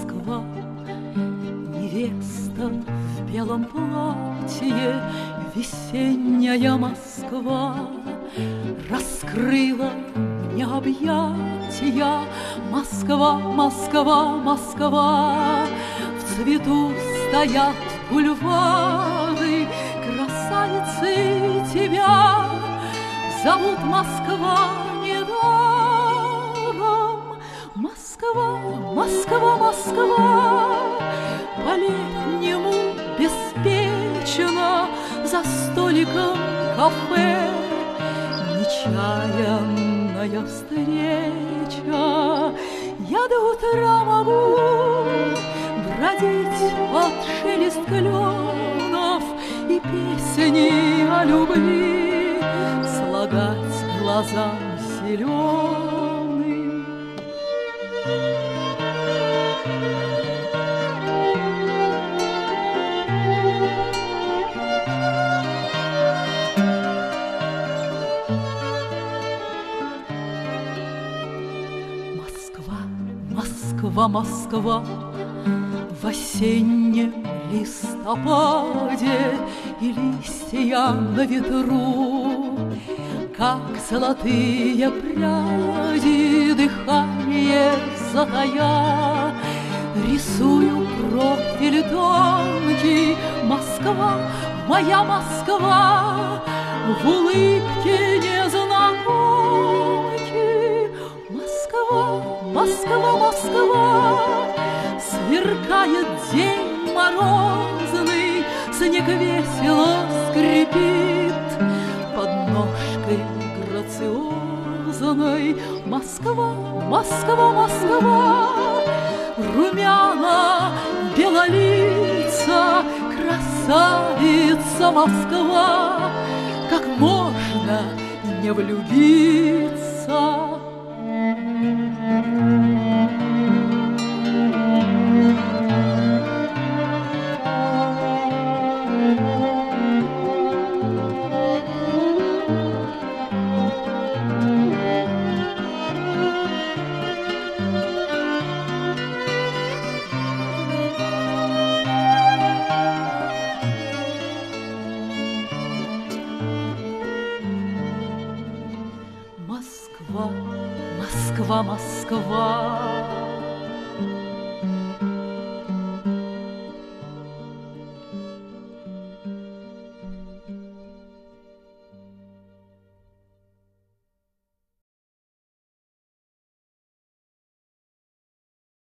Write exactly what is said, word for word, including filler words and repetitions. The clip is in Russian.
Москва, невеста в белом платье, весенняя Москва раскрыла мне объятия. Москва, Москва, Москва, в цвету стоят бульвары, красавицы тебя зовут Москва недаром. Москва, Москва, Москва, по-летнему беспечно за столиком кафе нечаянная встреча. Я до утра могу бродить под шелест кленов и песни о любви слагать глазам зеленым. Москва, Москва, в осеннем листопаде и листья на ветру, как золотые пряди, дыхание затая, рисую профиль тонкий. Москва, моя Москва, в улыбке незнакомки. Москва, Москва, Москва, сверкает день морозный, снег весело скрипит под ножкой грациозной. Москва, Москва, Москва, румяна белолица, красавица Москва, как можно не влюбиться. Москва, Москва, Москва,